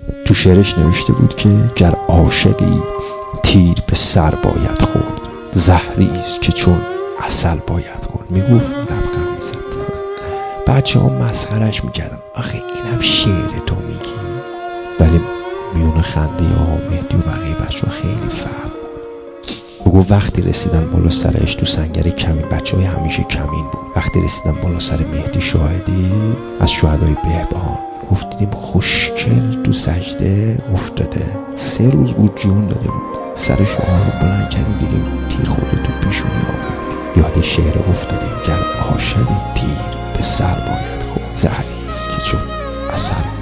تو شعرش نوشته بود که گر عاشقی تیر به سر باید خورد، زهریست که چون عسل باید خورد. میگفت لبخند میزد. بچه ها مسخرش میکردن آخه اینم شعر تو میگی. ولی میون خنده ها مهدی و بقیه بچه ها خیلی فرق. بگو وقتی رسیدن بالا سرش تو سنگر کمین، بچه های همیشه کمین بود، وقتی رسیدن بالا سر مهدی شاهدی از شهدای بهبهان، گفت دیدیم خوشگل تو سجده افتاده، 3 روز بود جون داده بود، سرش رو بلند کردیم دیدیم تیر خورده تو پیشونی آمد. یاد شعر افتادیم گر عاشقی تیر به سر باید خورد، زهریست که چون عسل